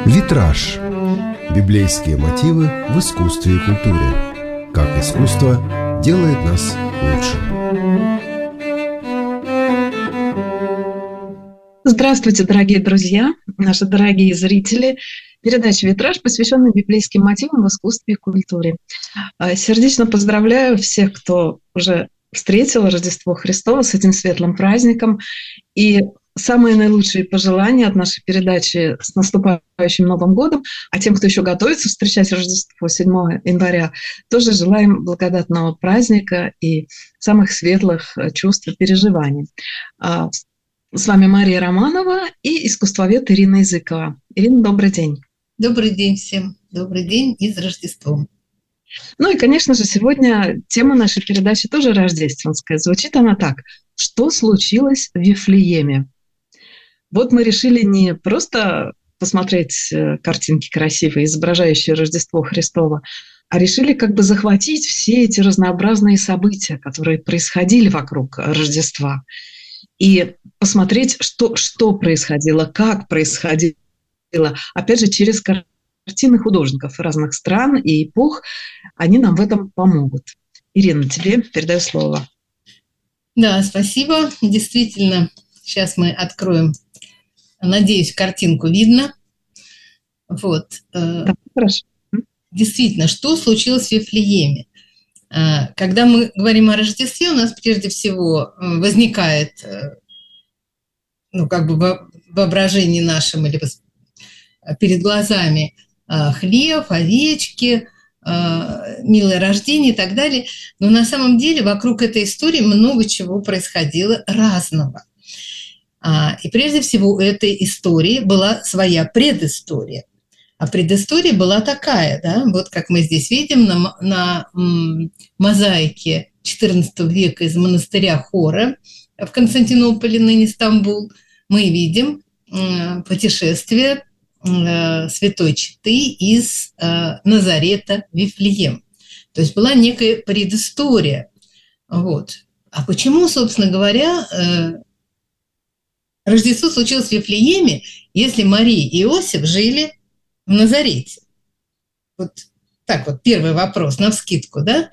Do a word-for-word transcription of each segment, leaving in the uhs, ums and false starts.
Витраж. Библейские мотивы в искусстве и культуре. Как искусство делает нас лучше. Здравствуйте, дорогие друзья, наши дорогие зрители. Передача «Витраж», посвященная библейским мотивам в искусстве и культуре. Сердечно поздравляю всех, кто уже встретил Рождество Христово с этим светлым праздником. И самые наилучшие пожелания от нашей передачи с наступающим Новым годом. А тем, кто еще готовится встречать Рождество седьмого января, тоже желаем благодатного праздника и самых светлых чувств и переживаний. С вами Мария Романова и искусствовед Ирина Языкова. Ирина, добрый день. Добрый день всем. Добрый день и с Рождеством. Ну и, конечно же, сегодня тема нашей передачи тоже рождественская. Звучит она так. Что случилось в Вифлееме? Вот мы решили не просто посмотреть картинки красивые, изображающие Рождество Христово, а решили как бы захватить все эти разнообразные события, которые происходили вокруг Рождества, и посмотреть, что, что происходило, как происходило, опять же, через картины художников разных стран и эпох. Они нам в этом помогут. Ирина, тебе передаю слово. Да, спасибо. Действительно, сейчас мы откроем, надеюсь, картинку видно. Вот. Да, хорошо. Действительно, что случилось в Вифлееме? Когда мы говорим о Рождестве, у нас прежде всего возникает, ну, как бы в воображении нашем или перед глазами хлеб, овечки, милое рождение и так далее. Но на самом деле вокруг этой истории много чего происходило разного. И прежде всего у этой истории была своя предыстория. А предыстория была такая, да, вот как мы здесь видим на, на м, мозаике четырнадцатого века из монастыря Хора в Константинополе, ныне Стамбул, мы видим э, путешествие э, Святой Четы из э, Назарета в Вифлеем. То есть была некая предыстория. Вот. А почему, собственно говоря, э, Рождество случилось в Вифлееме, если Мария и Иосиф жили в Назарете? Вот так вот первый вопрос навскидку, да?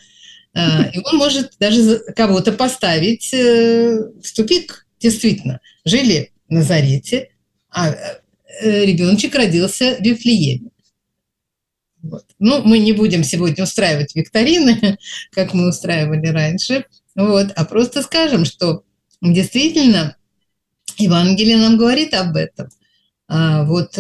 И он может даже кого-то поставить в тупик. Действительно, жили в Назарете, а ребеночек родился в Вифлееме. Вот. Ну, мы не будем сегодня устраивать викторины, как мы устраивали раньше, вот, а просто скажем, что действительно Евангелие нам говорит об этом. Вот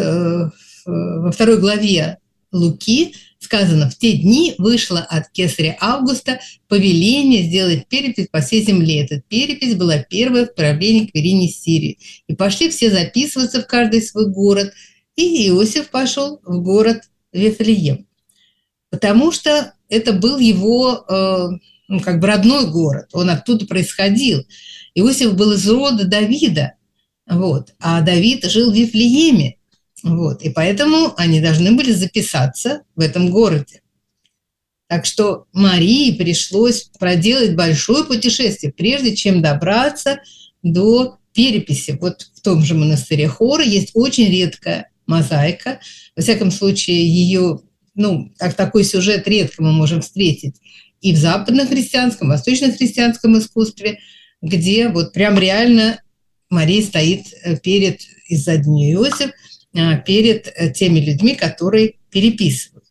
во второй главе Луки сказано: в те дни вышло от кесаря Августа повеление сделать перепись по всей земле. Эта перепись была первая в правлении Квиринии Сирии. И пошли все записываться в каждый свой город. И Иосиф пошел в город Вифлеем, потому что это был его ну, как бы родной город. Он оттуда происходил. Иосиф был из рода Давида, вот, а Давид жил в Вифлееме. Вот, и поэтому они должны были записаться в этом городе. Так что Марии пришлось проделать большое путешествие, прежде чем добраться до переписи. Вот в том же монастыре Хора есть очень редкая мозаика. Во всяком случае, ее, ну, так, такой сюжет редко мы можем встретить и в западно-христианском, и в восточно-христианском искусстве, где вот прям реально Мария стоит перед, из-за дня Иосиф, перед теми людьми, которые переписывают.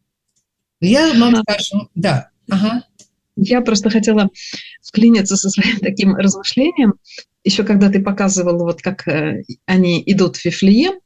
Я вам скажу, да. Ага. Я просто хотела вклиниться со своим таким размышлением. Еще когда ты показывала, вот как они идут в Вифлеем,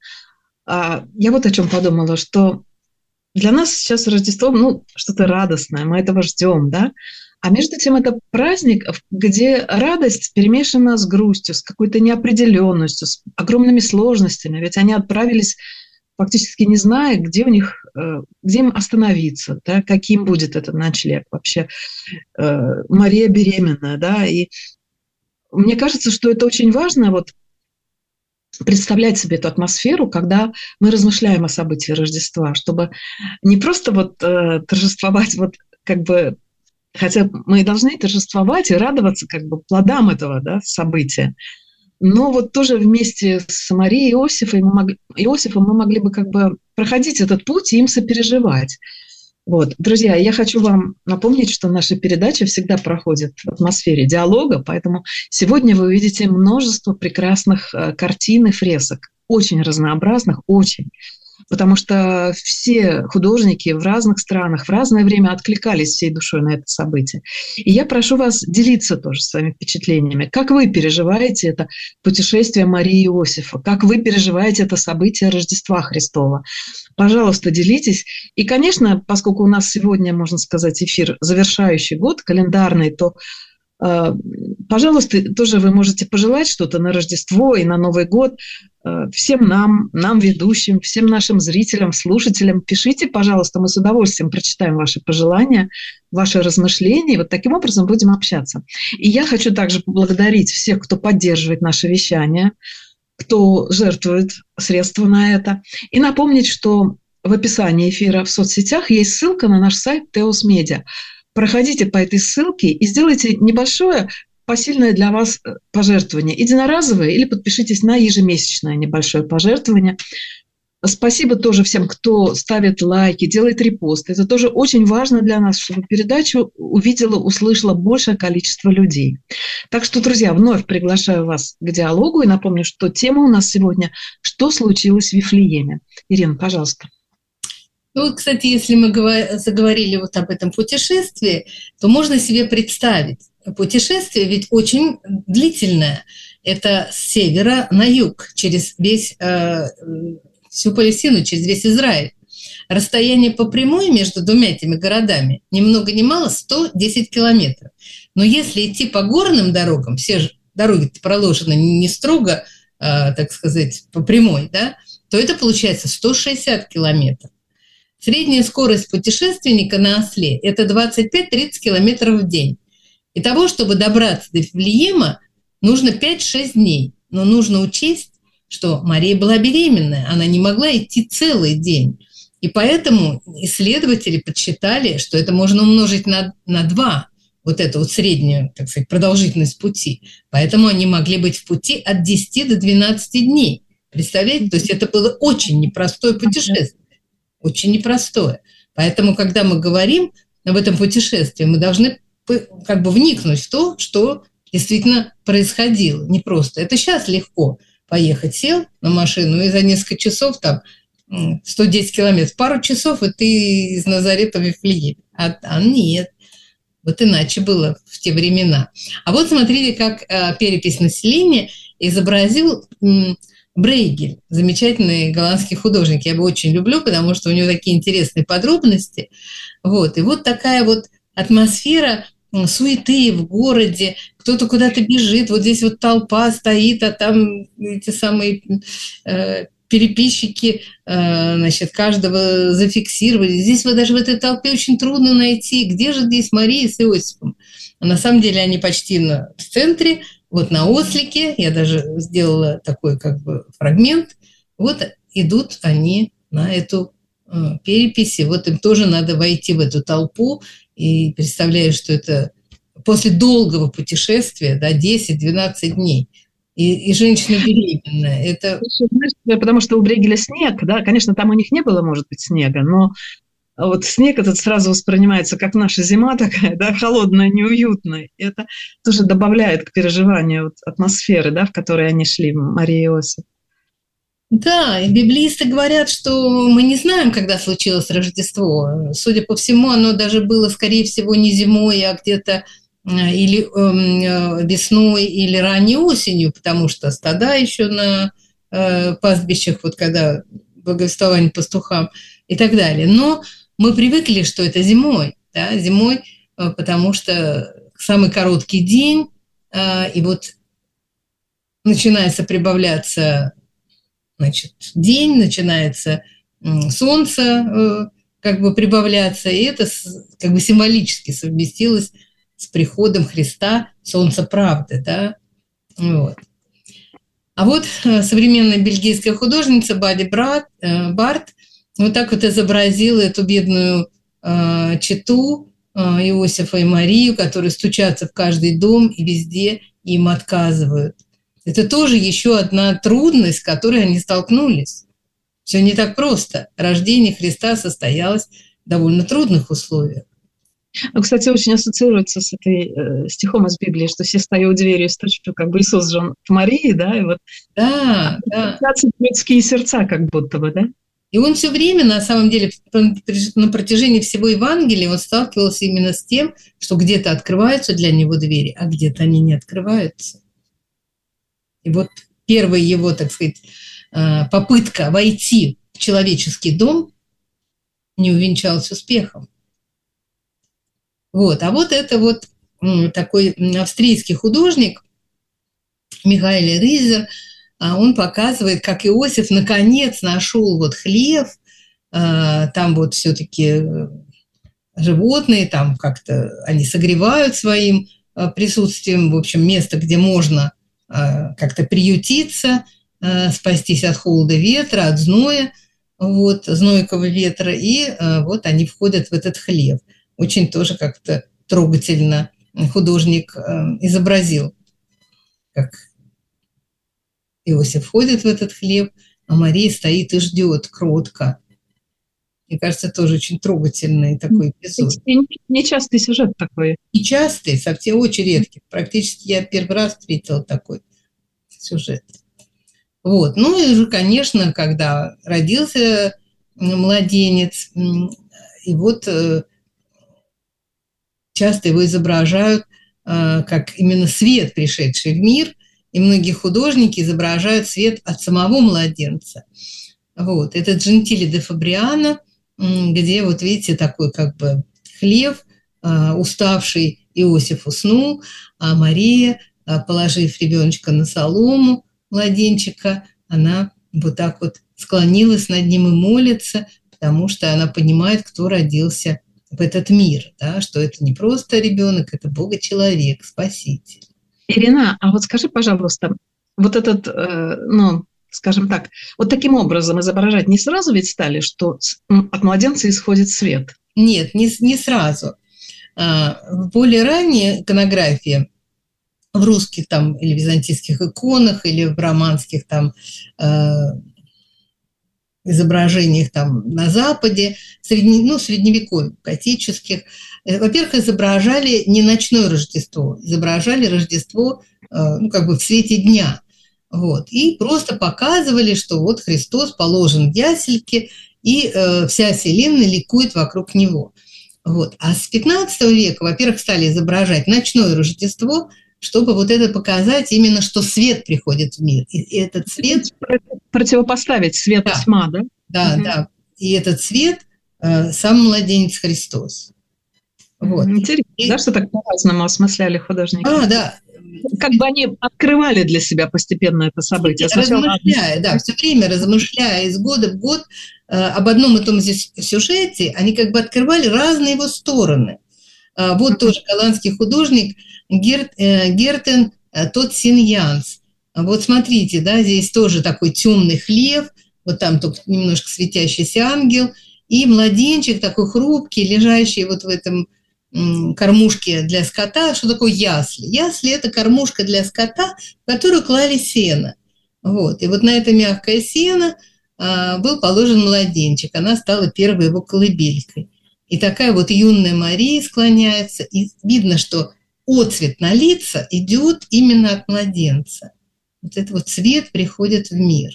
я вот о чем подумала, что для нас сейчас Рождество, ну, что-то радостное, мы этого ждем, да? А между тем это праздник, где радость перемешана с грустью, с какой-то неопределенностью, с огромными сложностями. Ведь они отправились фактически не зная, где у них, где им остановиться, да, каким будет этот ночлег вообще. Мария беременная, да, и мне кажется, что это очень важно вот представлять себе эту атмосферу, когда мы размышляем о событии Рождества, чтобы не просто вот торжествовать вот как бы. Хотя мы должны торжествовать и радоваться как бы плодам этого, да, события. Но вот тоже вместе с Марией и Иосифом мы могли, Иосифом мы могли бы как бы проходить этот путь и им сопереживать. Вот. Друзья, я хочу вам напомнить, что наша передача всегда проходит в атмосфере диалога, поэтому сегодня вы увидите множество прекрасных картин и фресок, очень разнообразных, очень. Потому что все художники в разных странах в разное время откликались всей душой на это событие. И я прошу вас делиться тоже своими впечатлениями. Как вы переживаете это путешествие Марии и Иосифа? Как вы переживаете это событие Рождества Христова? Пожалуйста, делитесь. И, конечно, поскольку у нас сегодня, можно сказать, эфир завершающий год, календарный, то пожалуйста, тоже вы можете пожелать что-то на Рождество и на Новый год всем нам, нам ведущим, всем нашим зрителям, слушателям. Пишите, пожалуйста, мы с удовольствием прочитаем ваши пожелания, ваши размышления, и вот таким образом будем общаться. И я хочу также поблагодарить всех, кто поддерживает наше вещание, кто жертвует средства на это, и напомнить, что в описании эфира в соцсетях есть ссылка на наш сайт Теос Медиа. Проходите по этой ссылке и сделайте небольшое посильное для вас пожертвование, единоразовое, или подпишитесь на ежемесячное небольшое пожертвование. Спасибо тоже всем, кто ставит лайки, делает репосты. Это тоже очень важно для нас, чтобы передачу увидела, услышала большее количество людей. Так что, друзья, вновь приглашаю вас к диалогу и напомню, что тема у нас сегодня «Что случилось в Вифлееме?». Ирина, пожалуйста. Ну, кстати, если мы заговорили вот об этом путешествии, то можно себе представить. Путешествие ведь очень длительное. Это с севера на юг, через весь, э, всю Палестину, через весь Израиль. Расстояние по прямой между двумя этими городами ни много ни мало сто десять километров. Но если идти по горным дорогам, все же дороги проложены не строго, э, так сказать, по прямой, да, то это получается сто шестьдесят километров. Средняя скорость путешественника на осле – это двадцать пять - тридцать километров в день. И того, чтобы добраться до Вифлеема, нужно пять-шесть дней. Но нужно учесть, что Мария была беременная, она не могла идти целый день. И поэтому исследователи подсчитали, что это можно умножить на, на два, вот эту вот среднюю, так сказать, продолжительность пути. Поэтому они могли быть в пути от десяти до двенадцати дней. Представляете? То есть это было очень непростое путешествие. Очень непростое. Поэтому, когда мы говорим об этом путешествии, мы должны как бы вникнуть в то, что действительно происходило. Не просто. Это сейчас легко поехать, сел на машину и за несколько часов, там, сто десять километров, пару часов, и ты из Назарета в Вифлеем. А, а нет. Вот иначе было в те времена. А вот смотрите, как а, перепись населения изобразил м, Брейгель, замечательный голландский художник. Я его очень люблю, потому что у него такие интересные подробности. Вот. И вот такая вот атмосфера суеты в городе, кто-то куда-то бежит, вот здесь вот толпа стоит, а там эти самые э, переписчики, э, значит, каждого зафиксировали. Здесь вот даже в этой толпе очень трудно найти, где же здесь Мария с Иосифом. А на самом деле они почти на, в центре, вот на ослике, я даже сделала такой как бы фрагмент, вот идут они на эту э, перепись, и вот им тоже надо войти в эту толпу, и представляю, что это после долгого путешествия, да, десять-двенадцать дней, и, и женщина беременная. Это... Потому что у Брейгеля снег, да, конечно, там у них не было, может быть, снега, но вот снег этот сразу воспринимается как наша зима такая, да, холодная, неуютная. И это тоже добавляет к переживанию вот атмосферы, да, в которой они шли, Мария и Иосиф. Да, и библеисты говорят, что мы не знаем, когда случилось Рождество. Судя по всему, оно даже было, скорее всего, не зимой, а где-то или э, весной, или ранней осенью, потому что стада еще на э, пастбищах, вот когда благовествование пастухам и так далее. Но мы привыкли, что это зимой, да, зимой, э, потому что самый короткий день, э, и вот начинается прибавляться, значит, день, начинается солнце как бы прибавляться, и это как бы символически совместилось с приходом Христа, солнца правды, да, вот. А вот современная бельгийская художница Бади Барт вот так вот изобразила эту бедную чету Иосифа и Марию, которые стучатся в каждый дом и везде им отказывают. Это тоже еще одна трудность, с которой они столкнулись. Все не так просто. Рождение Христа состоялось в довольно трудных условиях. Ну, кстати, очень ассоциируется с этой э, стихом из Библии, что все стою у двери и стучу, как бы Иисус же в Марии, да, и вот да, да. людские сердца как будто бы, да? И он все время, на самом деле, на протяжении всего Евангелия он сталкивался именно с тем, что где-то открываются для него двери, а где-то они не открываются. И вот первая его, так сказать, попытка войти в человеческий дом не увенчалась успехом. Вот. А вот это вот такой австрийский художник Михаэль Ризер, он показывает, как Иосиф наконец нашел вот хлев, там вот все-таки животные, там как-то они согревают своим присутствием, в общем, место, где можно как-то приютиться, спастись от холода ветра, от зноя, вот, знойкого ветра, и вот они входят в этот хлев. Очень тоже как-то трогательно художник изобразил, как Иосиф входит в этот хлев, а Мария стоит и ждет кротко. Мне кажется, тоже очень трогательный такой эпизод. Нечастый сюжет такой. Нечастый, совсем очень редкий. Практически я первый раз встретила такой сюжет. Вот. Ну и же, конечно, когда родился младенец, и вот часто его изображают как именно свет, пришедший в мир, и многие художники изображают свет от самого младенца. Вот. Это Джентиле де Фабриано, где, вот видите, такой как бы хлев, уставший Иосиф уснул, а Мария, положив ребеночка на солому, младенчика, она вот так вот склонилась над ним и молится, потому что она понимает, кто родился в этот мир, да, что это не просто ребенок, это Бога-человек, Спаситель. Ирина, а вот скажи, пожалуйста, вот этот, э, ну, скажем так, вот таким образом изображать не сразу ведь стали, что от младенца исходит свет? Нет, не, не сразу. В более ранней иконографии, в русских там или византийских иконах, или в романских там э, изображениях там на Западе, средне, ну, средневековье, готических, э, во-первых, изображали не ночное Рождество, изображали Рождество э, ну, как бы в свете дня. Вот, и просто показывали, что вот Христос положен в ясельке, и э, вся вселенная ликует вокруг него. Вот. А с пятнадцатого века, во-первых, стали изображать ночное Рождество, чтобы вот это показать именно, что свет приходит в мир. И этот свет... Противопоставить свет и тьма, да? Да, угу. Да. И этот свет э, сам младенец Христос. Вот. Интересно, и... да, что так по-разному осмысляли художники? А, да. Как бы они открывали для себя постепенно это событие. Размышляя, да, все время размышляя из года в год э, об одном и том же сюжете, они как бы открывали разные его стороны. Э, вот тоже голландский художник Герт, э, Гертен э, Тотсиньянс. Вот смотрите, да, здесь тоже такой темный хлев, вот там только немножко светящийся ангел, и младенчик такой хрупкий, лежащий вот в этом кормушки для скота. Что такое ясли? Ясли – это кормушка для скота, в которую клали сено. Вот. И вот на это мягкое сено а, был положен младенчик. Она стала первой его колыбелькой. И такая вот юная Мария склоняется, и видно, что отцвет на лица идет именно от младенца. Вот этот вот цвет приходит в мир.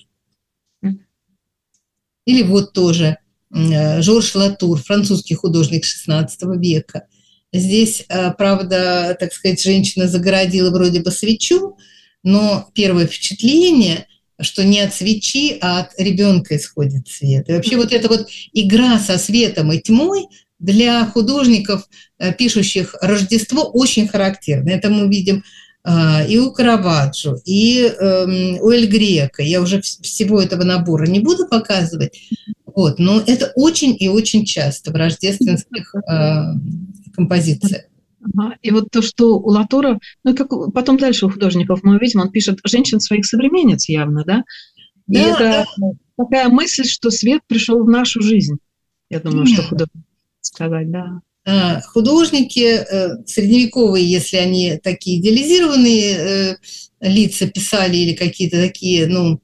Или вот тоже Жорж Латур, французский художник шестнадцатого века. Здесь, правда, так сказать, женщина загородила вроде бы свечу, но первое впечатление, что не от свечи, а от ребенка исходит свет. И вообще вот эта вот игра со светом и тьмой для художников, пишущих Рождество, очень характерна. Это мы видим и у Караваджо, и у Эль Греко. Я уже всего этого набора не буду показывать, вот, но это очень и очень часто в рождественских композициях. Ага. И вот то, что у Латура, ну, как потом дальше у художников мы увидим, он пишет женщин своих современниц явно, да? И да, это да. Такая мысль, что свет пришел в нашу жизнь. Я думаю, Нет. что художник сказать, да. Художники средневековые, если они такие идеализированные лица писали или какие-то такие, ну,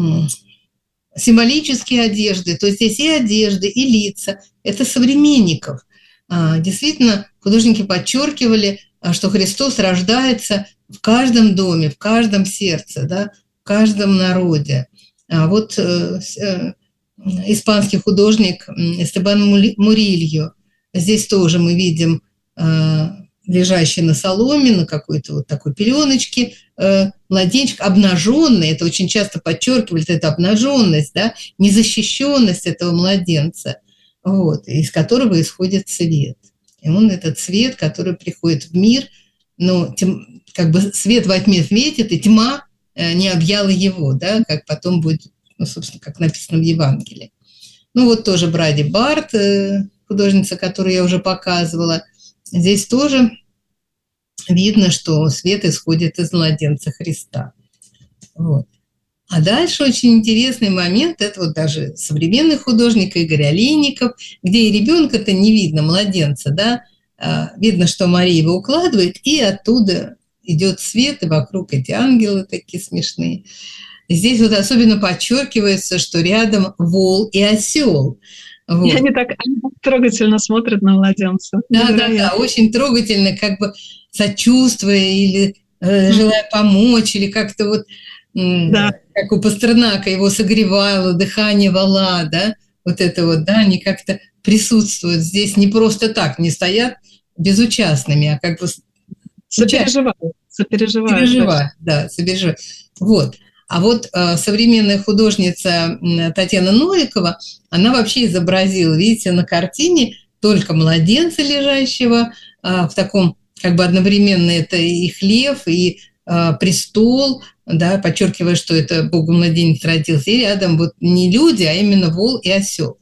символические одежды, то здесь и одежды, и лица – это современников. Действительно, художники подчеркивали, что Христос рождается в каждом доме, в каждом сердце, да, в каждом народе. А вот э, э, испанский художник Эстебан Мурильо, здесь тоже мы видим э, лежащий на соломе, на какой-то вот такой пеленочке, э, младенчик обнаженный, это очень часто подчеркивают, это обнаженность, да, незащищенность этого младенца, вот, из которого исходит свет. И он этот свет, который приходит в мир, но тем, как бы свет во тьме светит, и тьма не объяла его, да, как потом будет, ну, собственно, как написано в Евангелии. Ну, вот тоже Бради Барт, художница, которую я уже показывала, здесь тоже видно, что свет исходит из младенца Христа. Вот. А дальше очень интересный момент, это вот даже современный художник Игорь Олейников, где и ребенка-то не видно, младенца, да, а, видно, что Мария его укладывает, и оттуда идет свет, и вокруг эти ангелы такие смешные. И здесь вот особенно подчеркивается, что рядом вол и осел. Вот. И они так, они так трогательно смотрят на младенца. Да, да, да, очень трогательно, как бы сочувствуя или э, желая помочь, или как-то вот, э, да. Как у Пастернака, его согревало, дыхание вала, да, вот это вот, да, они как-то присутствуют здесь не просто так, не стоят безучастными, а как бы сопереживают. Сопереживают, сопереживают, да, сопереживают. Вот. А вот э, современная художница Татьяна Новикова, она вообще изобразила, видите, на картине только младенца лежащего, э, в таком, как бы одновременно это и хлев, и э, престол, да, подчеркивая, что это Богу-младенец родился, и рядом вот не люди, а именно вол и осел.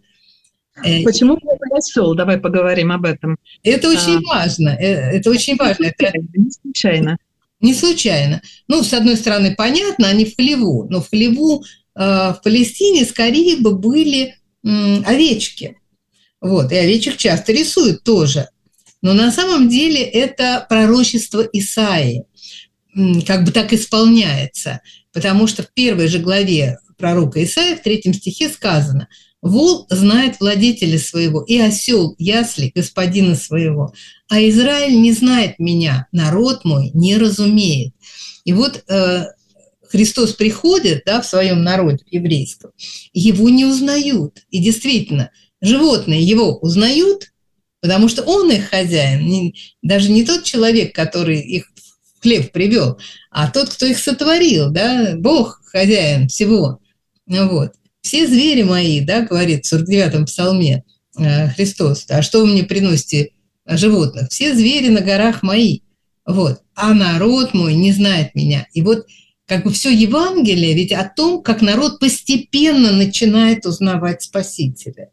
Почему вол и осел? Давай поговорим об этом. Это очень а, важно, это очень важно. Не случайно. Не случайно. Не случайно. Ну, с одной стороны, понятно, они в хлеву, но в хлеву э, в Палестине скорее бы были э, овечки. Вот, и овечек часто рисуют тоже. Но на самом деле это пророчество Исаии, э, как бы так исполняется. Потому что в первой же главе пророка Исаии, в третьем стихе сказано: «Вол знает владетеля своего, и осел ясли господина своего, а Израиль не знает меня, народ мой не разумеет». И вот э, Христос приходит, да, в своем народе еврейском, его не узнают. И действительно, животные его узнают, потому что он их хозяин, не, даже не тот человек, который их в хлев привел, а тот, кто их сотворил, да, Бог хозяин всего. Вот. «Все звери мои», да, говорит в сорок девятом псалме э, Христос, «а что вы мне приносите животных? Все звери на горах мои, вот, а народ мой не знает меня». И вот как бы все Евангелие ведь о том, как народ постепенно начинает узнавать Спасителя.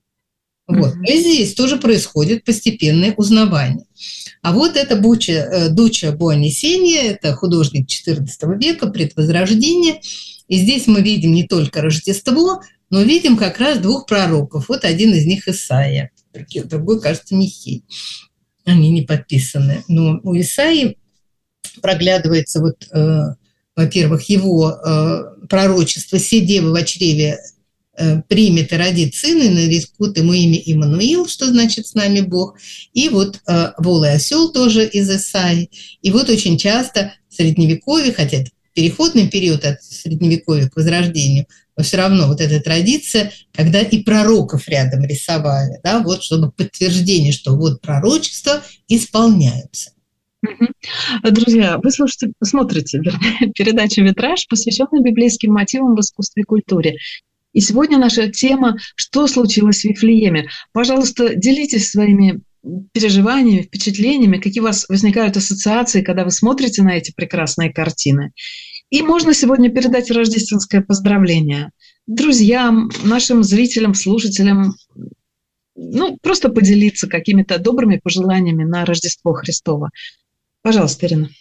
Вот. Mm-hmm. И здесь тоже происходит постепенное узнавание. А вот это Буча, Дуча Буонесенья, это художник четырнадцатого века, предвозрождения. И здесь мы видим не только Рождество, но видим как раз двух пророков. Вот один из них Исаия, другой, кажется, Михей. Они не подписаны. Но у Исаии проглядывается, вот, э, во-первых, его э, пророчество «Се дева во чреве э, примет и родит сына, и нарекут ему имя Иммануил», что значит «с нами Бог». И вот э, вол и осел тоже из Исаии. И вот очень часто в Средневековье, хотя это переходный период от Средневековья к Возрождению, но все равно вот эта традиция, когда и пророков рядом рисовали, да, вот чтобы подтверждение, что вот пророчества исполняются. Друзья, вы слушаете, смотрите передачу «Витраж», посвященную библейским мотивам в искусстве и культуре. И сегодня наша тема «Что случилось в Вифлееме?». Пожалуйста, делитесь своими переживаниями, впечатлениями, какие у вас возникают ассоциации, когда вы смотрите на эти прекрасные картины. И можно сегодня передать рождественское поздравление друзьям, нашим зрителям, слушателям, ну, просто поделиться какими-то добрыми пожеланиями на Рождество Христово. Пожалуйста, Ирина.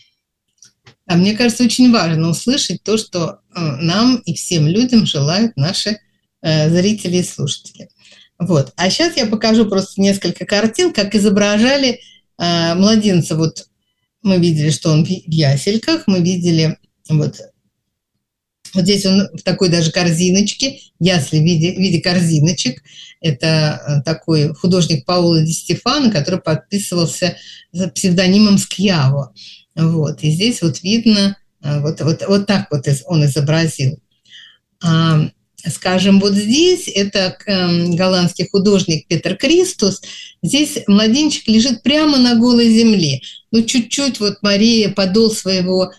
А мне кажется, очень важно услышать то, что нам и всем людям желают наши зрители и слушатели. Вот. А сейчас я покажу просто несколько картин, как изображали э, младенца. Вот мы видели, что он в ясельках, мы видели Вот. Вот здесь он в такой даже корзиночке, ясли в виде, в виде корзиночек. Это такой художник Паоло ди Стефано, который подписывался псевдонимом Скьяво. Вот. И здесь вот видно, вот, вот, вот так вот он изобразил. А, скажем, вот здесь это голландский художник Петер Кристус. Здесь младенчик лежит прямо на голой земле. Ну, чуть-чуть вот Мария подол своего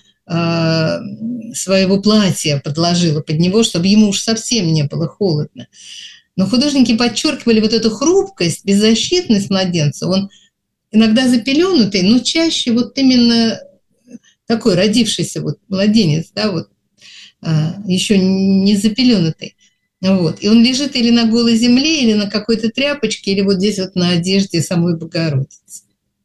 своего платья подложила под него, чтобы ему уж совсем не было холодно. Но художники подчеркивали вот эту хрупкость, беззащитность младенца. Он иногда запеленутый, но чаще вот именно такой родившийся вот младенец, да, вот, еще не запеленутый. Вот. И он лежит или на голой земле, или на какой-то тряпочке, или вот здесь вот на одежде самой Богородицы.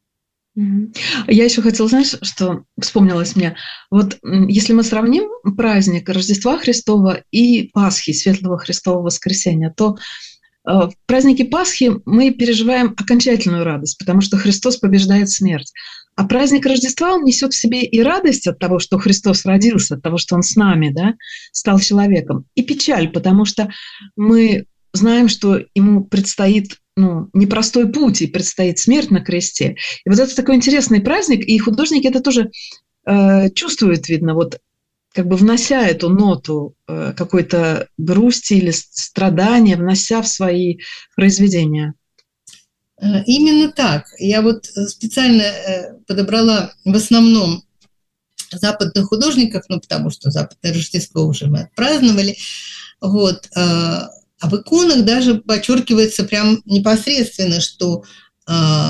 Я еще хотела, знаешь, что вспомнилось мне. Вот если мы сравним праздник Рождества Христова и Пасхи, Светлого Христового Воскресения, то в празднике Пасхи мы переживаем окончательную радость, потому что Христос побеждает смерть. А праздник Рождества, он несет в себе и радость от того, что Христос родился, от того, что Он с нами, да, стал человеком, и печаль, потому что мы знаем, что Ему предстоит ну, непростой путь, и предстоит смерть на кресте. И вот это такой интересный праздник, и художники это тоже э, чувствуют, видно, вот как бы внося эту ноту э, какой-то грусти или страдания, внося в свои произведения. Именно так. Я вот специально подобрала в основном западных художников, ну, потому что западное Рождество уже мы отпраздновали, вот. А в иконах даже подчеркивается прям непосредственно, что э,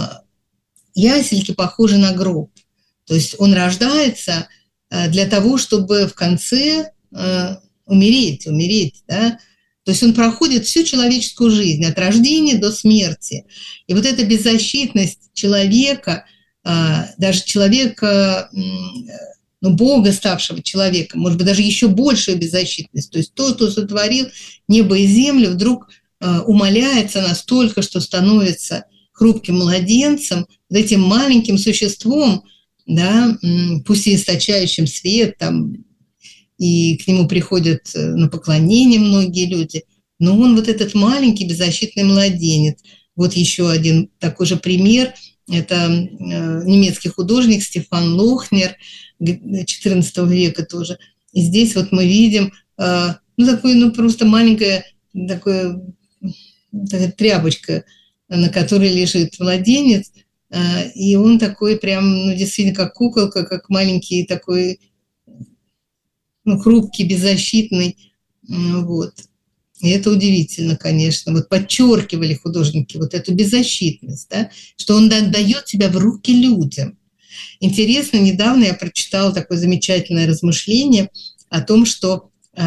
ясельки похожи на гроб. То есть он рождается э, для того, чтобы в конце э, умереть, умереть, да. То есть он проходит всю человеческую жизнь, от рождения до смерти. И вот эта беззащитность человека, э, даже человека, э, ну, Бога, ставшего человеком, может быть, даже еще большая беззащитность. То есть тот, кто сотворил небо и землю, вдруг э, умаляется настолько, что становится хрупким младенцем, вот этим маленьким существом, да, пусть и источающим свет, там, и к нему приходят на поклонение многие люди, но он вот этот маленький беззащитный младенец. Вот еще один такой же пример – это э, немецкий художник Стефан Лохнер, четырнадцатого века тоже. И здесь вот мы видим, э, ну, такое, ну, просто маленькая такое, такая тряпочка, на которой лежит младенец, э, и он такой прям, ну, действительно, как куколка, как маленький такой, ну, хрупкий, беззащитный, вот. И это удивительно, конечно. Вот подчеркивали художники вот эту беззащитность, да, что он дает себя в руки людям. Интересно, недавно я прочитала такое замечательное размышление о том, что э,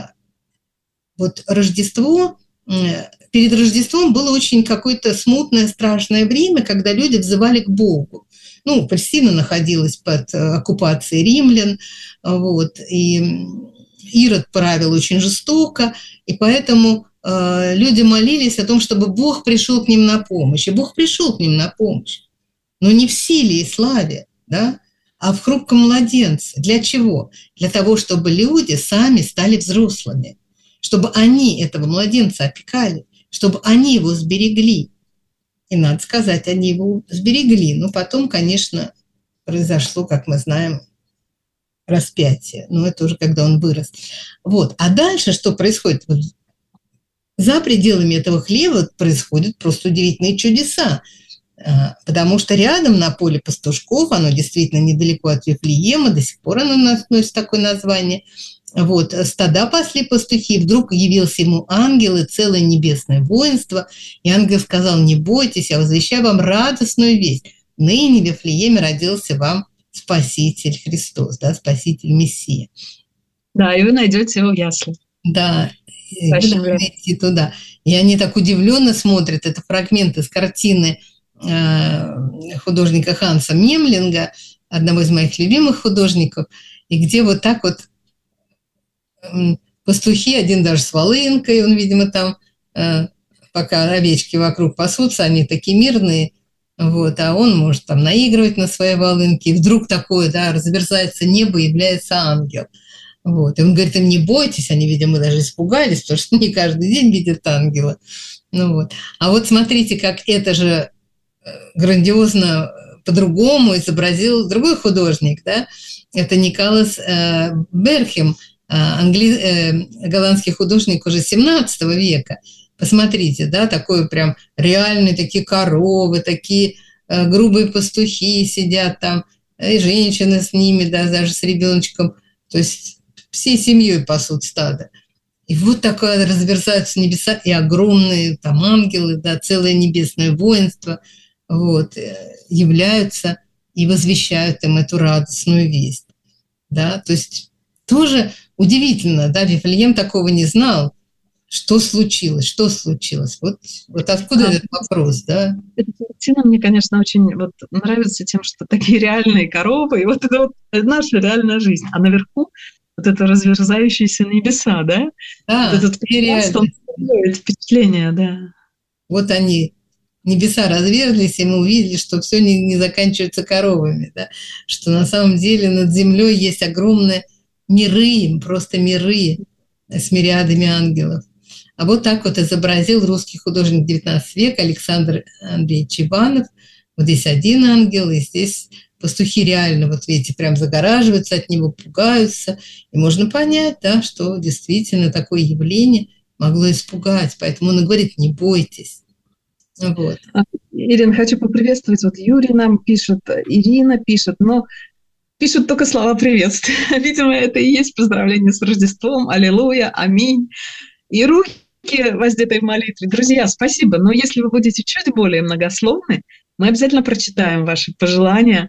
вот Рождество, э, перед Рождеством было очень какое-то смутное, страшное время, когда люди взывали к Богу. Ну, Палестина находилась под оккупацией римлян, вот, и Ирод правил очень жестоко, и поэтому э, люди молились о том, чтобы Бог пришел к ним на помощь. И Бог пришел к ним на помощь, но не в силе и славе, да, а в хрупком младенце. Для чего? Для того, чтобы люди сами стали взрослыми, чтобы они этого младенца опекали, чтобы они его сберегли. И надо сказать, они его сберегли. Но потом, конечно, произошло, как мы знаем, распятие. Но это уже когда он вырос. Вот. А дальше что происходит? Вот за пределами этого хлева происходят просто удивительные чудеса. Потому что рядом на поле пастушков, оно действительно недалеко от Вифлеема, до сих пор оно носит такое название, вот, стада пасли пастухи, вдруг явился ему ангел и целое небесное воинство, и ангел сказал: не бойтесь, я возвещаю вам радостную весть. Ныне в Вифлееме родился вам Спаситель Христос, да, Спаситель Мессия. Да, и вы найдете его в яслях. Да, и вы должны идти туда. И они так удивленно смотрят, это фрагмент из картины э, художника Ханса Мемлинга, одного из моих любимых художников, и где вот так вот э, пастухи, один даже с волынкой, он, видимо, там, э, пока овечки вокруг пасутся, они такие мирные, Вот, а он может там наигрывать на своей волынке, и вдруг такое, да, разверзается небо, и является ангел. Вот, и он говорит, им не бойтесь, они, видимо, даже испугались, потому что не каждый день видят ангела. Ну вот. А вот смотрите, как это же грандиозно по-другому изобразил другой художник, да, это Николас э, Берхем, э, англи... э, голландский художник уже семнадцатого века. Посмотрите, да, такой прям реальные такие коровы, такие э, грубые пастухи сидят там, и женщины с ними, да, даже с ребеночком, то есть всей семьей пасут стадо. И вот такое разверзаются небеса, и огромные там ангелы, да, целое небесное воинство, вот, являются и возвещают им эту радостную весть, да, то есть тоже удивительно, да, Вифлеем такого не знал, что случилось, что случилось, вот, вот откуда а, этот вопрос, да. Эта картина мне, конечно, очень вот нравится тем, что такие реальные коровы, и вот это вот наша реальная жизнь, а наверху вот это разверзающиеся небеса, да, да, вот этот впечатление, да. Вот они, небеса разверзлись, и мы увидели, что все не, не заканчивается коровами, да? Что на самом деле над землей есть огромные миры, просто миры с мириадами ангелов. А вот так вот изобразил русский художник девятнадцатого века Александр Андреевич Иванов. Вот здесь один ангел, и здесь пастухи реально, вот видите, прям загораживаются от него, пугаются. И можно понять, да, что действительно такое явление могло испугать. Поэтому он говорит, не бойтесь. Вот. Ирина, хочу поприветствовать. Вот Юрий нам пишет, Ирина пишет, но пишут только слова приветствия. Видимо, это и есть поздравление с Рождеством. Аллилуйя, аминь. И руки воздеты в молитве. Друзья, спасибо. Но если вы будете чуть более многословны, мы обязательно прочитаем ваши пожелания.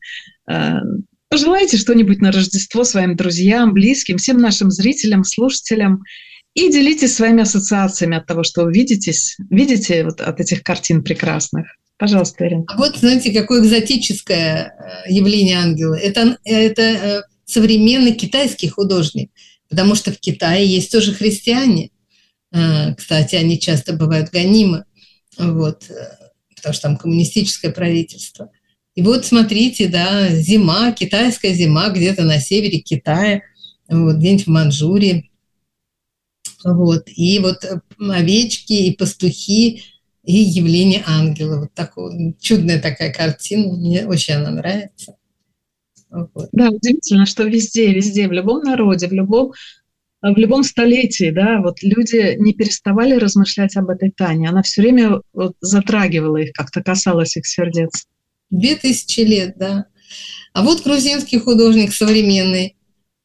Пожелайте что-нибудь на Рождество своим друзьям, близким, всем нашим зрителям, слушателям. И делитесь своими ассоциациями от того, что вы видитесь, видите вот от этих картин прекрасных. Пожалуйста, Ирина. А вот, знаете, какое экзотическое явление ангела. Это, это современный китайский художник, потому что в Китае есть тоже христиане. Кстати, они часто бывают гонимы, вот, потому что там коммунистическое правительство. И вот смотрите, да, зима, китайская зима где-то на севере Китая, вот, где-нибудь в Манчжурии. Вот, и вот овечки, и пастухи, и явление ангела. Вот такая чудная такая картина, мне очень она нравится. Вот. Да, удивительно, что везде, везде, в любом народе, в любом, в любом столетии, да, вот люди не переставали размышлять об этой Тане. Она все время вот затрагивала их, как-то касалась их сердец. Две тысячи лет, да. А вот грузинский художник современный,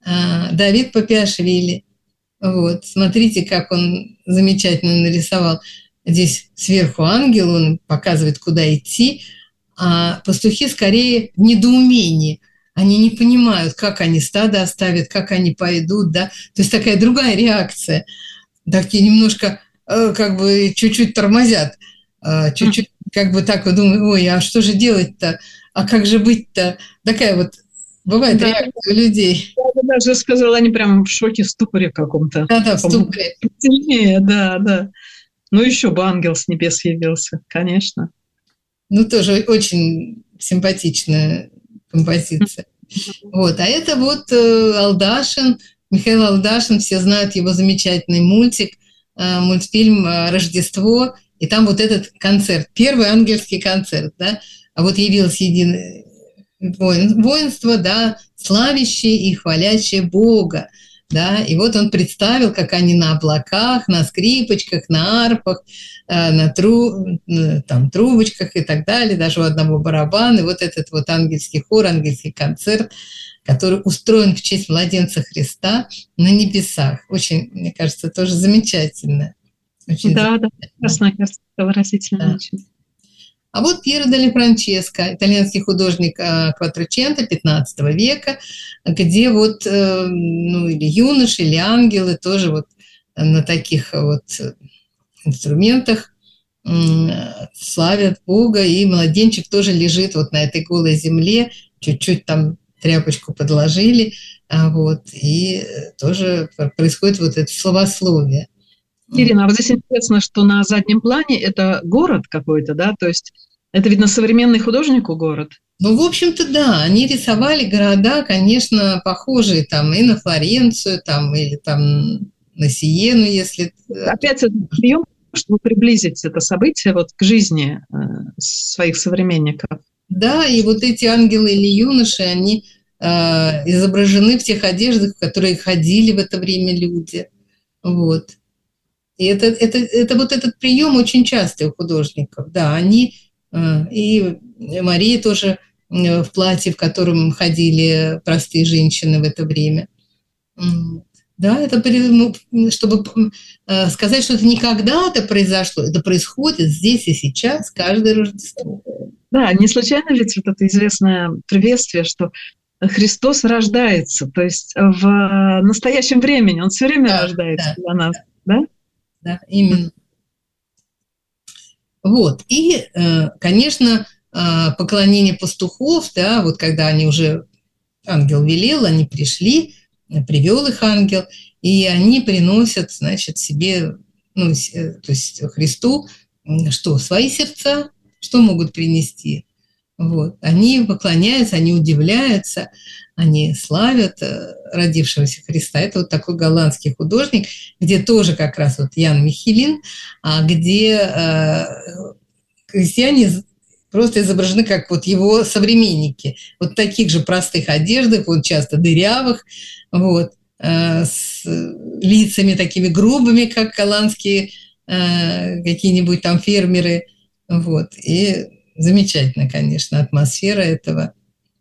Давид Папиашвили. Вот, смотрите, как он замечательно нарисовал. Здесь сверху ангел, он показывает, куда идти, а пастухи скорее в недоумении. Они не понимают, как они стадо оставят, как они пойдут, да. То есть такая другая реакция. Такие немножко, как бы, чуть-чуть тормозят, чуть-чуть, как бы так вот думают, ой, а что же делать-то? А как же быть-то? Такая вот бывает да. реакция у людей. Я бы даже сказала, они прямо в шоке, в ступоре каком-то. Да-да, в ступоре. Сильнее, да, да. Ну, еще бы ангел с небес явился, конечно. Ну, тоже очень симпатичная композиция. Вот. А это вот Алдашин, Михаил Алдашин, все знают его замечательный мультик, мультфильм «Рождество», и там вот этот концерт, первый ангельский концерт, да, а вот явилось единое воинство, да, славящее и хвалящее Бога, да, и вот он представил, как они на облаках, на скрипочках, на арфах, на тру, там, трубочках и так далее, даже у одного барабана, и вот этот вот ангельский хор, ангельский концерт, который устроен в честь младенца Христа на небесах. Очень, мне кажется, тоже замечательно. Очень да, да, прекрасная картина, выразительная да. очень. А вот Пьеро дель Франческо, итальянский художник Кватроченто пятнадцатого века, где вот, ну, или юноши, или ангелы тоже вот на таких вот инструментах славят Бога, и младенчик тоже лежит вот на этой голой земле, чуть-чуть там тряпочку подложили, вот, и тоже происходит вот это словословие. Ирина, а вот здесь интересно, что на заднем плане это город какой-то, да, то есть Это, видно, современный художник у город. Ну, в общем-то, да, они рисовали города, конечно, похожие там и на Флоренцию, там, или там на Сиену, если... Опять это прием, чтобы приблизить это событие вот к жизни э, своих современников. Да, и вот эти ангелы или юноши, они э, изображены в тех одеждах, в которые ходили в это время люди. Вот. И это, это, это вот этот прием очень частый у художников. Да, они... И Мария тоже в платье, в котором ходили простые женщины в это время. Да, это чтобы сказать, что это не когда-то произошло, это происходит здесь и сейчас, каждое Рождество. Да, не случайно ведь вот это известное приветствие, что Христос рождается, то есть в настоящем времени, Он все время да, рождается да, для нас, да? Да, именно. Вот, и, конечно, поклонение пастухов, да, вот когда они уже, ангел велел, они пришли, привел их ангел, и они приносят, значит, себе, ну, то есть Христу, что, свои сердца, что могут принести? Вот, они поклоняются, они удивляются, они славят родившегося Христа. Это вот такой голландский художник, где тоже как раз вот Ян Михелин, где э, крестьяне просто изображены как вот его современники. Вот в таких же простых одеждах, вот часто дырявых, вот, э, с лицами такими грубыми, как голландские э, какие-нибудь там фермеры. Вот, и замечательно, конечно, атмосфера этого.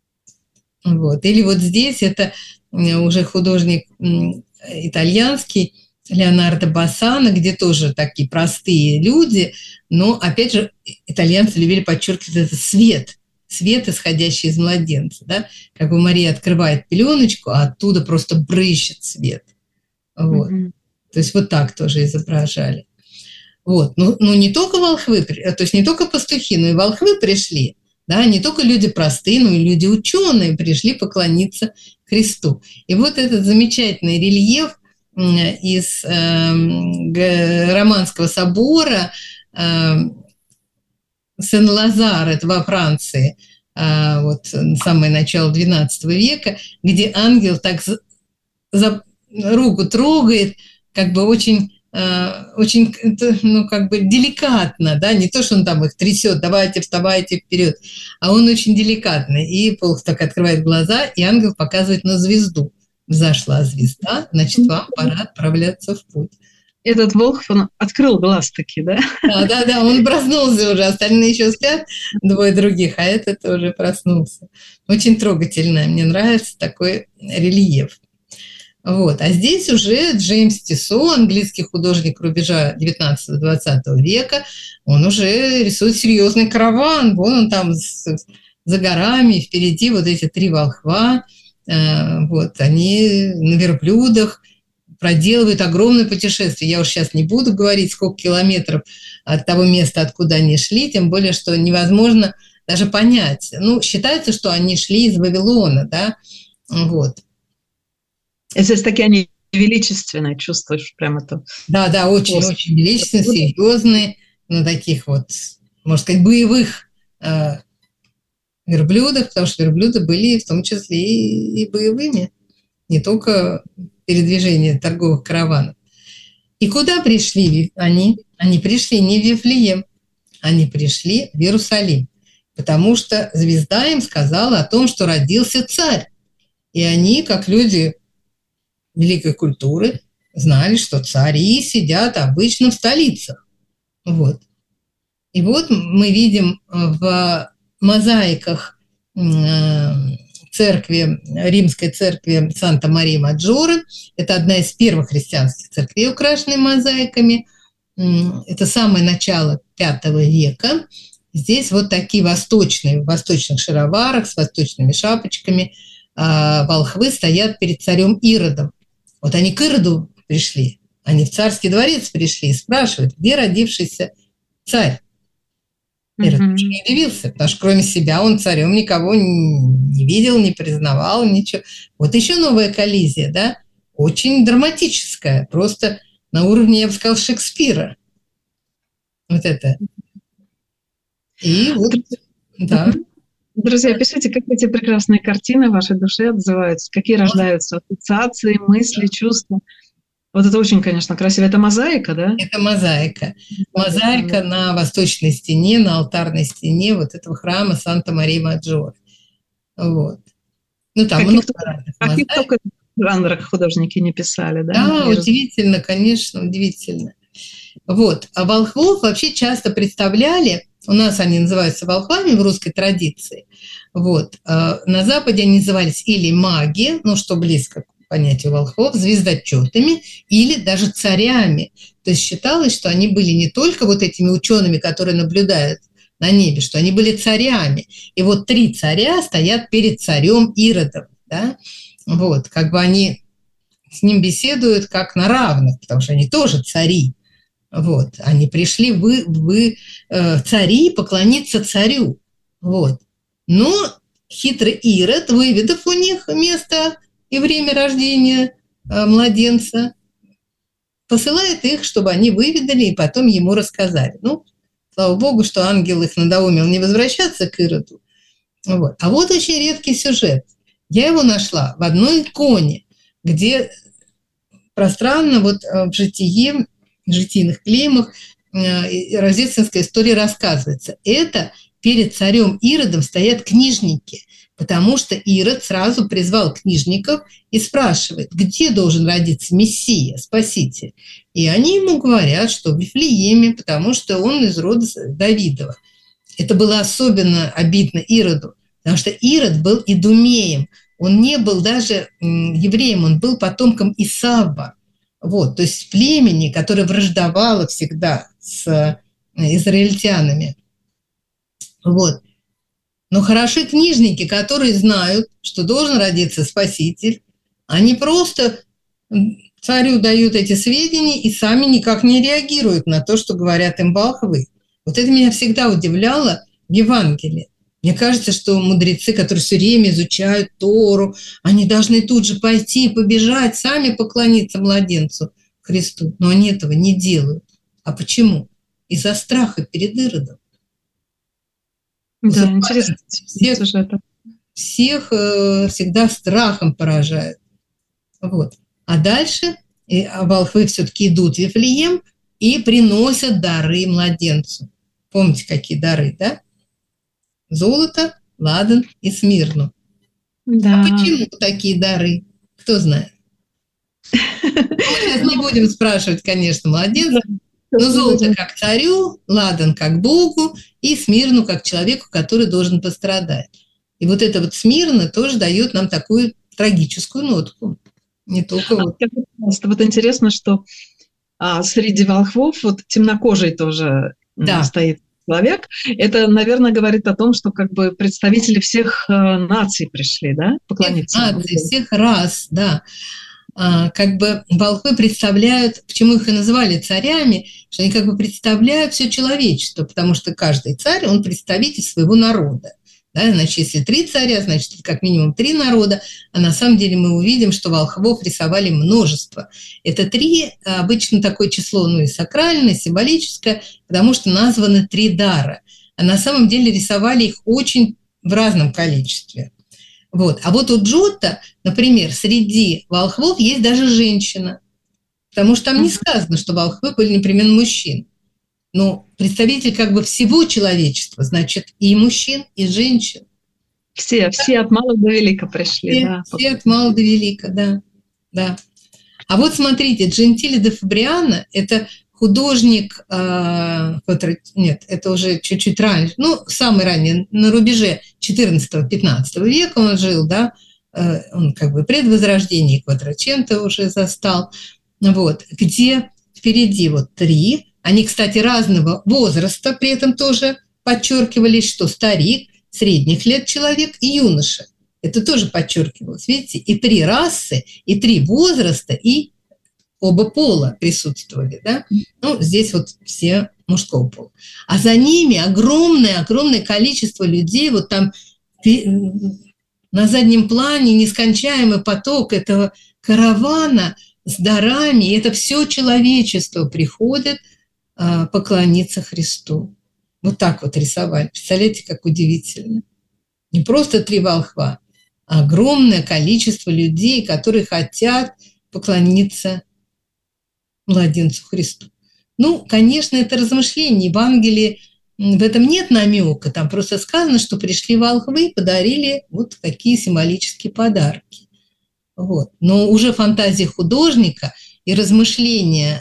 Вот. Или вот здесь это уже художник итальянский Леонардо Бассано, где тоже такие простые люди, но, опять же, итальянцы любили подчеркивать этот свет, свет, исходящий из младенца. Да? Как бы Мария открывает пеленочку, а оттуда просто брызжет свет. Вот. Mm-hmm. То есть вот так тоже изображали. Вот. Ну, ну, не только волхвы, то есть не только пастухи, но и волхвы пришли. Да, не только люди простые, но и люди ученые пришли поклониться Христу. И вот этот замечательный рельеф из э, Романского собора э, Сен-Лазар, это во Франции, э, вот самое начало двенадцатого века, где ангел так за, за руку трогает, как бы очень... очень, ну, как бы деликатно, да, не то, что он там их трясет, давайте, вставайте вперед, а он очень деликатный. И Волх так открывает глаза, и ангел показывает на звезду. Взошла звезда, значит, вам пора отправляться в путь. Этот Волх, он открыл глаз таки, да? Да, да, да, он проснулся уже, остальные еще спят, двое других, а этот уже проснулся. Очень трогательно, мне нравится такой рельеф. Вот. А здесь уже Джеймс Тиссо, английский художник рубежа девятнадцатого-двадцатого века, он уже рисует серьезный караван. Вон он там с, за горами, впереди вот эти три волхва. Э, вот, они на верблюдах проделывают огромное путешествие. Я уж сейчас не буду говорить, сколько километров от того места, откуда они шли, тем более, что невозможно даже понять. Ну, считается, что они шли из Вавилона, да, вот. Здесь такие они величественные, чувствуешь прям это. Да, да, очень-очень величественные, серьезные, на таких вот, можно сказать, боевых э, верблюдах, потому что верблюды были в том числе и, и боевыми, не только передвижение торговых караванов. И куда пришли они? Они пришли не в Вифлеем, они пришли в Иерусалим, потому что звезда им сказала о том, что родился царь. И они, как люди великой культуры, знали, что цари сидят обычно в столицах. Вот. И вот мы видим в мозаиках церкви, римской церкви Санта-Мария-Маджоре, это одна из первых христианских церквей, украшенных мозаиками, это самое начало пятого века. Здесь вот такие восточные, в восточных шароварах с восточными шапочками волхвы стоят перед царем Иродом. Вот они к Ироду пришли, они в царский дворец пришли и спрашивают, где родившийся царь. Ирод mm-hmm. не удивился, потому что кроме себя он царем никого не видел, не признавал, ничего. Вот еще новая коллизия, да, очень драматическая, просто на уровне, я бы сказала, Шекспира. Вот это. И вот, да. Друзья, пишите, как эти прекрасные картины в вашей душе отзываются, какие рождаются ассоциации, мысли, чувства. Вот это очень, конечно, красиво. Это мозаика, да? Это мозаика. Мозаика на восточной стене, на алтарной стене вот этого храма Санта-Мария-Маджоре. Вот. Ну, там каких много только, разных каких мозаик. только жанрах художники не писали, да? Да, Не удивительно, конечно, удивительно. Вот. А волхвов вообще часто представляли, у нас они называются волхвами в русской традиции, вот. А на Западе они назывались или маги, ну, что близко к понятию волхвов, звездочетами или даже царями. То есть считалось, что они были не только вот этими учеными, которые наблюдают на небе, что они были царями. И вот три царя стоят перед царем Иродом, да? Вот, как бы они с ним беседуют как на равных, потому что они тоже цари. Вот, они пришли, вы, вы э, цари, поклониться царю. Вот. Но хитрый Ирод, выведав у них место и время рождения э, младенца, посылает их, чтобы они выведали и потом ему рассказали. Ну, слава богу, что ангел их надоумил не возвращаться к Ироду. Вот. А вот очень редкий сюжет. Я его нашла в одной иконе, где пространно вот в житии, в житийных клеймах рождественская история рассказывается. Это перед царем Иродом стоят книжники, потому что Ирод сразу призвал книжников и спрашивает, где должен родиться Мессия, Спаситель. И они ему говорят, что в Вифлееме, потому что он из рода Давидова. Это было особенно обидно Ироду, потому что Ирод был идумеем. Он не был даже евреем, он был потомком Исава. Вот, то есть племени, которое враждовало всегда с израильтянами. Вот. Но хороши книжники, которые знают, что должен родиться Спаситель. Они просто царю дают эти сведения и сами никак не реагируют на то, что говорят им волхвы. Вот это меня всегда удивляло в Евангелии. Мне кажется, что мудрецы, которые все время изучают Тору, они должны тут же пойти, побежать, сами поклониться младенцу Христу. Но они этого не делают. А почему? Из-за страха перед Иродом. Да, интересно. Всех, всех э, всегда страхом поражают. Вот. А дальше и, волхвы все-таки идут в Вифлеем и приносят дары младенцу. Помните, какие дары, да? Золото, ладан и смирну. Да. А почему такие дары? Кто знает? Мы сейчас не будем спрашивать, конечно, младенца. Но золото как царю, ладан как Богу и смирну как человеку, который должен пострадать. И вот это вот смирно тоже дает нам такую трагическую нотку. Не только а вот. Вот интересно, что а, среди волхвов вот темнокожий тоже да. стоит человек. Это, наверное, говорит о том, что как бы представители всех э, наций пришли, да, поклониться. Всех наций, всех рас, да. А, как бы волхвы представляют, почему их и называли царями, что они как бы представляют все человечество, потому что каждый царь, он представитель своего народа. Да? Значит, если три царя, значит, как минимум три народа, а на самом деле мы увидим, что волхвов рисовали множество. Это три, обычно такое число, ну и сакральное, символическое, потому что названы три дара. А на самом деле рисовали их очень в разном количестве. Вот. А вот у Джотто, например, среди волхвов есть даже женщина, потому что там не сказано, что волхвы были непременно мужчины. Но представитель как бы всего человечества, значит, и мужчин, и женщин. Все, все от мала до велика пришли. Все, да. все от мала до велика, да, да. А вот смотрите, Джентиле де Фабриано – это художник, э, нет, это уже чуть-чуть раньше, ну, самый ранний, на рубеже четырнадцатого-пятнадцатого века он жил, да, э, он как бы предвозрождение Кватраченто уже застал, вот, где впереди вот три. Они, кстати, разного возраста, при этом тоже подчеркивались, что старик, средних лет человек и юноша. Это тоже подчеркивалось, видите? И три расы, и три возраста, и оба пола присутствовали, да? Ну, здесь вот все мужского пола. А за ними огромное-огромное количество людей, вот там на заднем плане нескончаемый поток этого каравана с дарами, и это все человечество приходит поклониться Христу. Вот так вот рисовали. Представляете, как удивительно. Не просто три волхва, а огромное количество людей, которые хотят поклониться младенцу Христу. Ну, конечно, это размышление. В Евангелии в этом нет намека. Там просто сказано, что пришли волхвы и подарили вот такие символические подарки. Вот. Но уже фантазия художника и размышления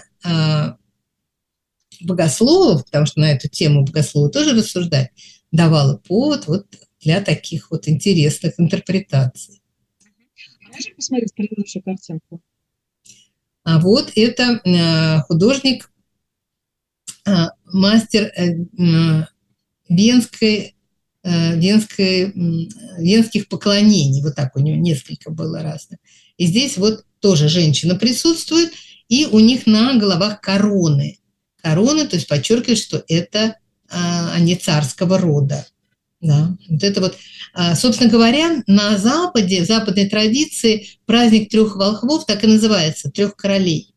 богословов, потому что на эту тему богословы тоже рассуждают, давала повод вот для таких вот интересных интерпретаций. Можно посмотреть предыдущую картинку? А вот это художник, мастер венской, венской, венских поклонений. Вот так у него несколько было разных. И здесь вот тоже женщина присутствует, и у них на головах короны. Короны, то есть подчеркивают, что это они царского рода. Да, вот это вот, собственно говоря, на Западе, в западной традиции праздник трех волхвов так и называется, трех королей.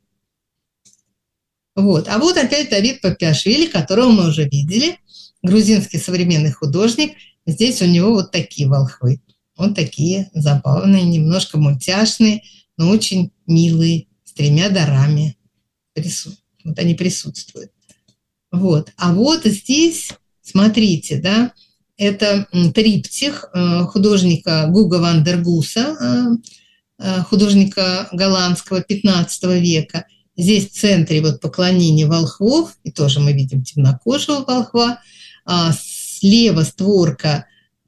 Вот. А вот опять Давид Папиашвили, которого мы уже видели, грузинский современный художник. Здесь у него вот такие волхвы, вот такие забавные, немножко мультяшные, но очень милые, с тремя дарами. Вот они присутствуют. Вот. А вот здесь, смотрите, да, это триптих художника Гуга ван дер Гуса, художника голландского пятнадцатого века. Здесь в центре вот поклонение волхвов, и тоже мы видим темнокожего волхва. А слева створка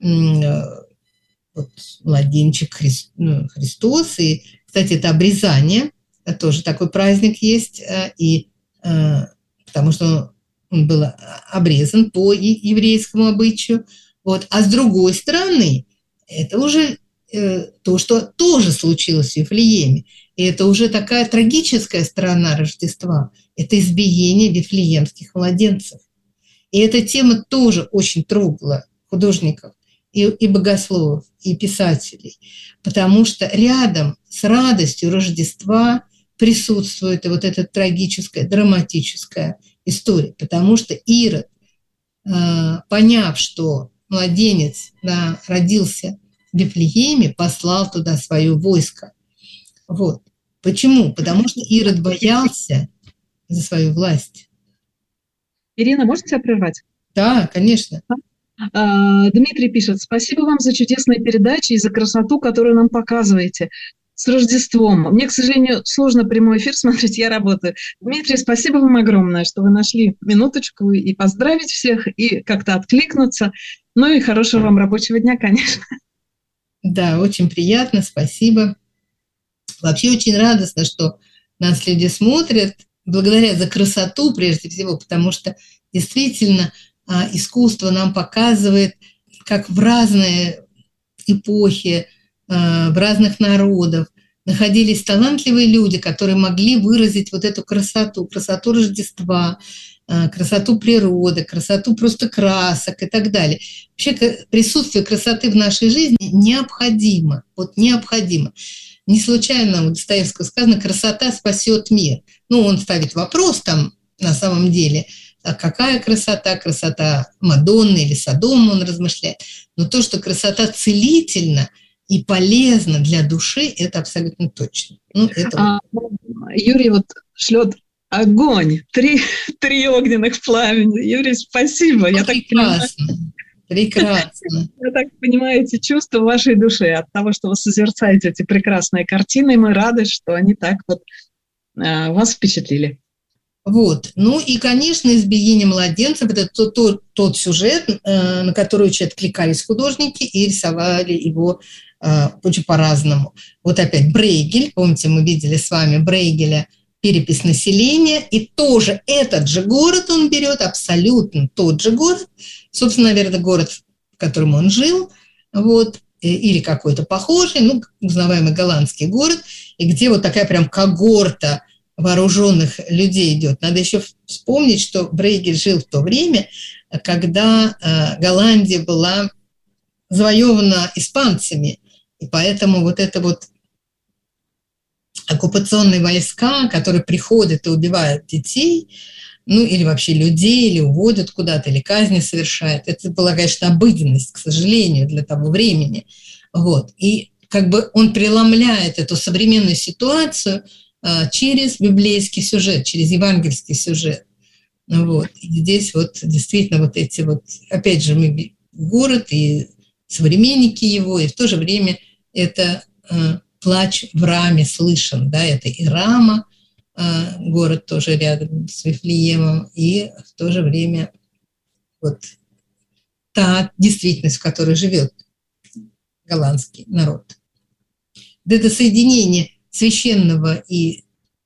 вот, младенчик Христ, ну, Христос. И, кстати, это обрезание, тоже такой праздник есть, и, потому что он был обрезан по еврейскому обычаю. Вот. А с другой стороны, это уже э, то, что тоже случилось в Вифлееме. И это уже такая трагическая сторона Рождества. Это избиение вифлеемских младенцев. И эта тема тоже очень трогала художников, и, и богословов, и писателей. Потому что рядом с радостью Рождества присутствует и вот эта трагическая, драматическая история. Потому что Ирод, поняв, что младенец, да, родился в Вифлееме, послал туда свое войско. Вот. Почему? Потому что Ирод боялся за свою власть. Ирина, можно тебя прервать? Да, конечно. Дмитрий пишет: спасибо вам за чудесные передачи и за красоту, которую нам показываете. С Рождеством. Мне, к сожалению, сложно прямой эфир смотреть, я работаю. Дмитрий, спасибо вам огромное, что вы нашли минуточку и поздравить всех, и как-то откликнуться. Ну и хорошего вам рабочего дня, конечно. Да, очень приятно, спасибо. Вообще очень радостно, что нас люди смотрят, благодаря за красоту прежде всего, потому что действительно искусство нам показывает, как в разные эпохи, в разных народах находились талантливые люди, которые могли выразить вот эту красоту, красоту Рождества, красоту природы, красоту просто красок и так далее. Вообще присутствие красоты в нашей жизни необходимо, вот необходимо. Не случайно у Достоевского сказано: красота спасет мир. Ну, он ставит вопрос там на самом деле, а какая красота, красота Мадонны или Содома, он размышляет. Но то, что красота целительна и полезно для души, это абсолютно точно. Ну, это... А, Юрий вот шлет огонь, три, три огненных пламени. Юрий, спасибо. Ну, я прекрасно, так понимаю, прекрасно. Я так понимаю эти чувства в вашей душе от того, что вы созерцаете эти прекрасные картины, и мы рады, что они так вот а, вас впечатлили. Вот. Ну и, конечно, избиение младенцев – это тот, тот, тот сюжет, э, на который очень откликались художники и рисовали его э, очень по-разному. Вот опять Брейгель, помните, мы видели с вами Брейгеля «Перепись населения», и тоже этот же город он берет, абсолютно тот же город, собственно, наверное, город, в котором он жил, вот, или какой-то похожий, ну, узнаваемый голландский город, и где вот такая прям когорта вооруженных людей идет. Надо еще вспомнить, что Брейгель жил в то время, когда Голландия была завоевана испанцами, и поэтому вот это вот оккупационные войска, которые приходят и убивают детей, ну или вообще людей, или уводят куда-то, или казни совершают. Это была, конечно, обыденность, к сожалению, для того времени. Вот. И как бы он преломляет эту современную ситуацию а, через библейский сюжет, через евангельский сюжет. Вот. И здесь вот действительно вот эти вот, опять же, мы город и современники его, и в то же время это э, плач в Раме слышен, да, это и Рама, э, город тоже рядом с Вифлеемом, и в то же время вот та действительность, в которой живет голландский народ. Вот это соединение священного и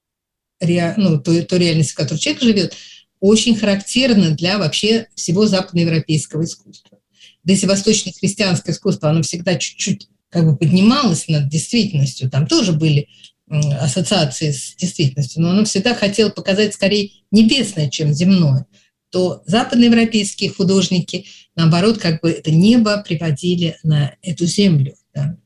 ре, ну, той, той реальности, в которой человек живет, очень характерно для вообще всего западноевропейского искусства. Да если восточное христианское искусство, оно всегда чуть-чуть как бы поднималось над действительностью, там тоже были ассоциации с действительностью, но оно всегда хотело показать скорее небесное, чем земное, то западноевропейские художники, наоборот, как бы это небо приводили на эту землю. Да.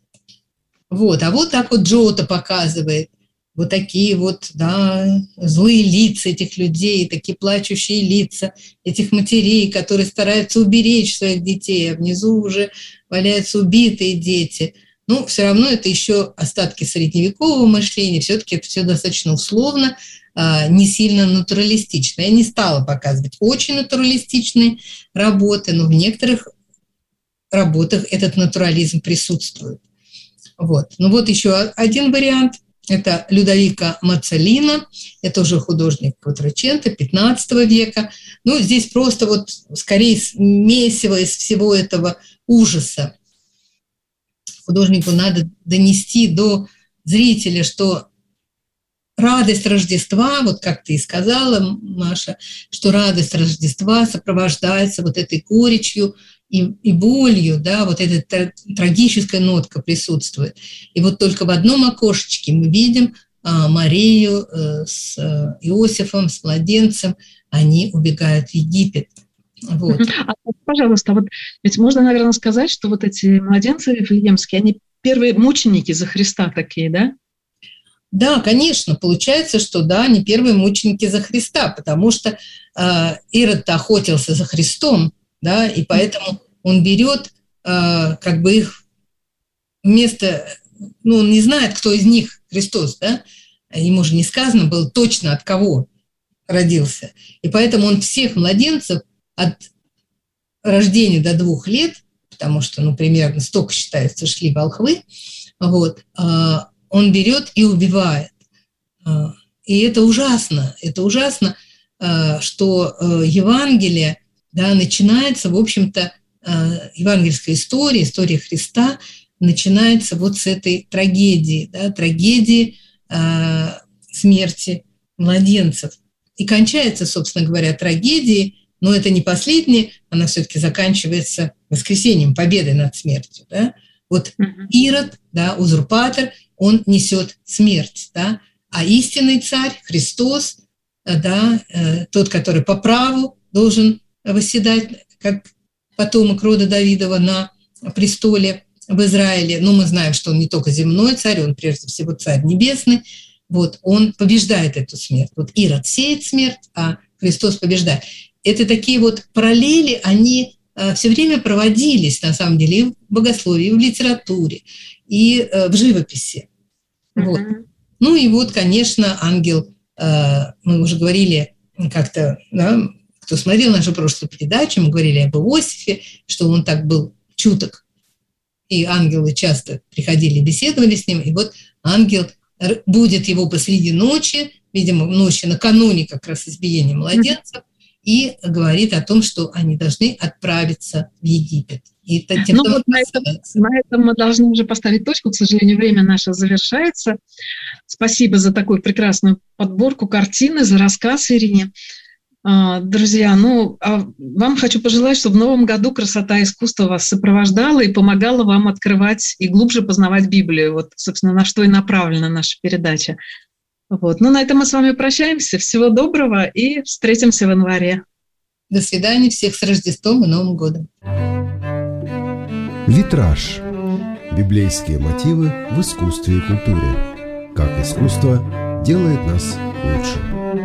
Вот, а вот так вот Джотто показывает вот такие вот, да, злые лица этих людей, такие плачущие лица этих матерей, которые стараются уберечь своих детей, а внизу уже валяются убитые дети. Ну, все равно это еще остатки средневекового мышления, все-таки это все достаточно условно, не сильно натуралистично. Я не стала показывать очень натуралистичные работы, но в некоторых работах этот натурализм присутствует. Вот. Ну вот еще один вариант. Это Людовико Мацолино, это уже художник Кватраченто пятнадцатого века. Ну, здесь просто вот скорее месиво из всего этого ужаса. Художнику надо донести до зрителя, что радость Рождества, вот как ты и сказала, Маша, что радость Рождества сопровождается вот этой горечью и, и болью, да, вот эта трагическая нотка присутствует. И вот только в одном окошечке мы видим а, Марию а, с а, Иосифом, с младенцем, они убегают в Египет. Вот. А, пожалуйста, вот ведь можно, наверное, сказать, что вот эти младенцы вифлеемские, они первые мученики за Христа такие, да? Да, конечно, получается, что да, они первые мученики за Христа, потому что э, Ирод охотился за Христом, да, и поэтому он берет э, как бы их вместо, ну, он не знает, кто из них Христос, да, ему же не сказано было точно, от кого родился, и поэтому он всех младенцев от рождения до двух лет, потому что, ну, примерно столько, считается, шли волхвы, вот, э, он берет и убивает. И это ужасно. Это ужасно, что Евангелие, да, начинается, в общем-то, евангельская история, история Христа начинается вот с этой трагедии, да, трагедии смерти младенцев. И кончается, собственно говоря, трагедией, но это не последняя, она все-таки заканчивается воскресением, победой над смертью. Да? Вот Ирод, да, узурпатор, он несет смерть, да, а истинный царь, Христос, да, тот, который по праву должен восседать, как потомок рода Давидова, на престоле в Израиле. Но мы знаем, что он не только земной царь, он прежде всего царь небесный, вот, он побеждает эту смерть. Вот Ирод сеет смерть, а Христос побеждает. Это такие вот параллели, они все время проводились, на самом деле, и в богословии, и в литературе, и в живописи. Mm-hmm. Вот. Ну и вот, конечно, ангел, мы уже говорили как-то, да, кто смотрел нашу прошлую передачу, мы говорили об Иосифе, что он так был чуток, и ангелы часто приходили, беседовали с ним, и вот ангел будет его посреди ночи, видимо, ночи накануне как раз избиения младенцев, и говорит о том, что они должны отправиться в Египет. И это, ну, вот на, этом, на этом мы должны уже поставить точку. К сожалению, время наше завершается. Спасибо за такую прекрасную подборку картины, за рассказ, Ирине. Друзья, ну, а вам хочу пожелать, чтобы в новом году красота искусства вас сопровождала и помогала вам открывать и глубже познавать Библию. Вот, собственно, на что и направлена наша передача. Вот. Ну, на этом мы с вами прощаемся. Всего доброго и встретимся в январе. До свидания. Всех с Рождеством и Новым годом. Витраж. Библейские мотивы в искусстве и культуре. Как искусство делает нас лучше.